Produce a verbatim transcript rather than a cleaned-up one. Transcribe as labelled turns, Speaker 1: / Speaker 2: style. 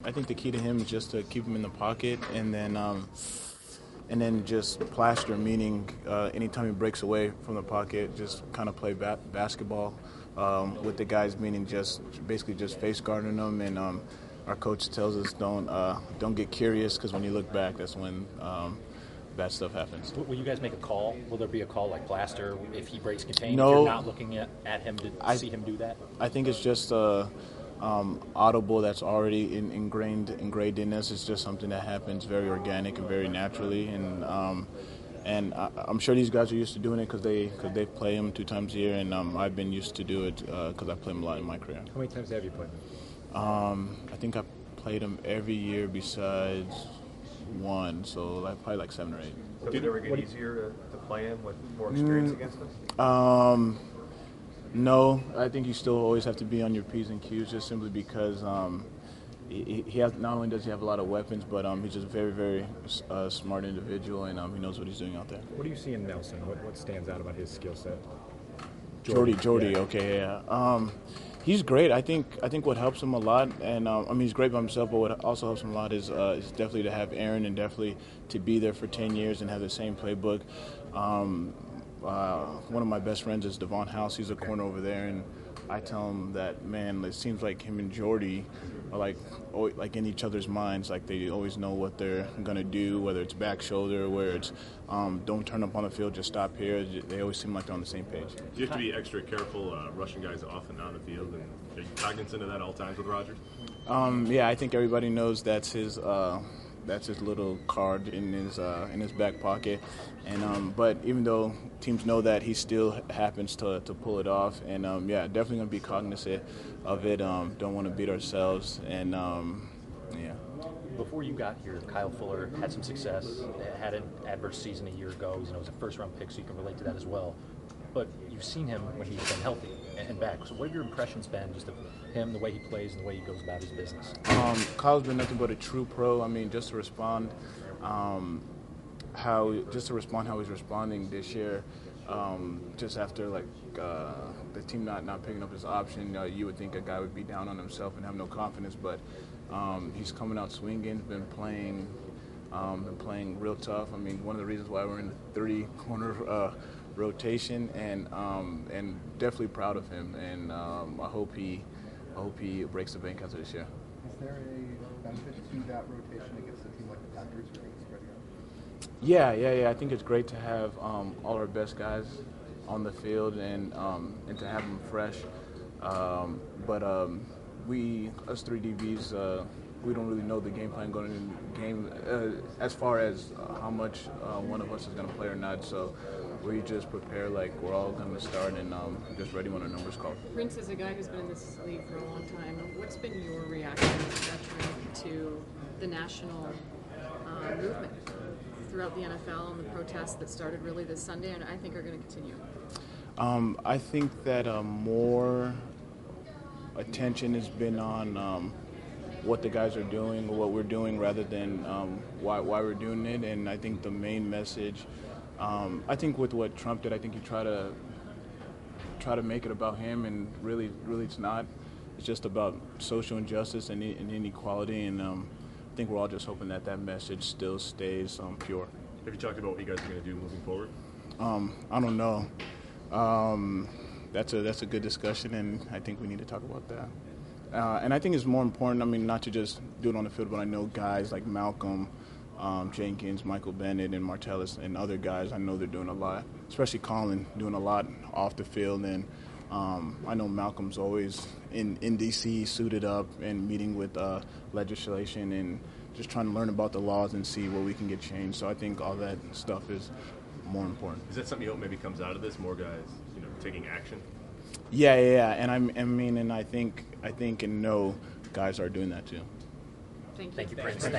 Speaker 1: I think the key to him is just to keep him in the pocket and then um, and then just plaster, meaning uh, anytime he breaks away from the pocket, just kind of play ba- basketball um, with the guys, meaning just basically just face guarding them. And um, our coach tells us don't uh, don't get curious, because when you look back, that's when um, bad stuff happens.
Speaker 2: Will you guys make a call? Will there be a call like blaster if he breaks contain?
Speaker 1: No.
Speaker 2: If you're not looking at, at him to
Speaker 1: I,
Speaker 2: see him do that?
Speaker 1: I think it's just uh, um, audible that's already in, ingrained ingrained in us. It's just something that happens very organic and very naturally. And um, and I, I'm sure these guys are used to doing it because they cause they play him two times a year, and um, I've been used to do it because uh, I play him a lot in my career.
Speaker 3: How many times have you played him?
Speaker 1: Um, I think I played him every year besides one, so like probably like seven or eight.
Speaker 4: Does it ever get easier to, to play him with more experience mm, against him?
Speaker 1: Um, no, I think you still always have to be on your P's and Q's, just simply because um, he, he has, not only does he have a lot of weapons, but um, he's just a very, very uh, smart individual, and um, he knows what he's doing out there.
Speaker 3: What do you see in Nelson? What, what stands out about his skill set?
Speaker 1: Jordy, Jordy, yeah. okay, yeah. Um, he's great. I think I think what helps him a lot, and um, I mean he's great by himself, but what also helps him a lot is, uh, is definitely to have Aaron, and definitely to be there for ten years and have the same playbook. Um, uh, one of my best friends is Devon House. He's a corner over there, and I tell him that, man, it seems like him and Jordy are like like in each other's minds. Like they always know what they're gonna do, whether it's back shoulder, where it's um, don't turn up on the field, just stop here. They always seem like they're on the same page.
Speaker 5: Do you have to be extra careful uh, rushing guys off and down the field, and are you cognizant of that all times with Rodgers?
Speaker 1: Um, yeah, I think everybody knows that's his. Uh, That's his little card in his uh, in his back pocket, and um, but even though teams know that, he still happens to, to pull it off. And um, yeah, definitely gonna be cognizant of it. Um, don't want to beat ourselves, and um, yeah.
Speaker 2: Before you got here, Kyle Fuller had some success. Had an adverse season a year ago. You know, he was a first-round pick, so you can relate to that as well. But you've seen him when he's been healthy and back. So what have your impressions been just of him, the way he plays, and the way he goes about his business?
Speaker 1: Um, Kyle's been nothing but a true pro. I mean, just to respond, um, how just to respond how he's responding this year, um, just after like uh, the team not, not picking up his option, uh, you would think a guy would be down on himself and have no confidence, but um, he's coming out swinging, been playing. Um, been playing real tough. I mean, one of the reasons why we're in the three-corner uh, rotation, and um, and definitely proud of him. And um, I hope he, I hope he breaks the bank after this year.
Speaker 6: Is there a benefit to that rotation against a team like the Packers or against spread out?
Speaker 1: Yeah, yeah, yeah. I think it's great to have um, all our best guys on the field, and um, and to have them fresh. Um, but um, we, us three D Bs. Uh, We don't really know the game plan going into the game uh, as far as uh, how much uh, one of us is going to play or not. So we just prepare like we're all going to start, and um, just ready when our numbers call.
Speaker 7: Prince is a guy who's been in this league for a long time. What's been your reaction as a veteran to the national uh, movement throughout the N F L and the protests that started really this Sunday, and I think are going to continue?
Speaker 1: Um, I think that uh, more attention has been on um, what the guys are doing, what we're doing, rather than um, why why we're doing it. And I think the main message, um, I think with what Trump did, I think he tried to try to make it about him, and really, really it's not. It's just about social injustice and, and inequality, and um, I think we're all just hoping that that message still stays um, pure.
Speaker 5: Have you talked about what you guys are going to do moving forward?
Speaker 1: Um, I don't know. Um, that's a that's a good discussion, and I think we need to talk about that. Uh, and I think it's more important, I mean, not to just do it on the field, but I know guys like Malcolm, um, Jenkins, Michael Bennett, and Martellus, and other guys, I know they're doing a lot, especially Colin, doing a lot off the field. And um, I know Malcolm's always in, in D C suited up and meeting with uh, legislation and just trying to learn about the laws and see what we can get changed. So I think all that stuff is more important.
Speaker 5: Is that something you hope maybe comes out of this, more guys, you know, taking action?
Speaker 1: Yeah, yeah, yeah. And I, I mean, and I think, I think and know guys are doing that too.
Speaker 7: Thank you.
Speaker 2: Thank you, Prince.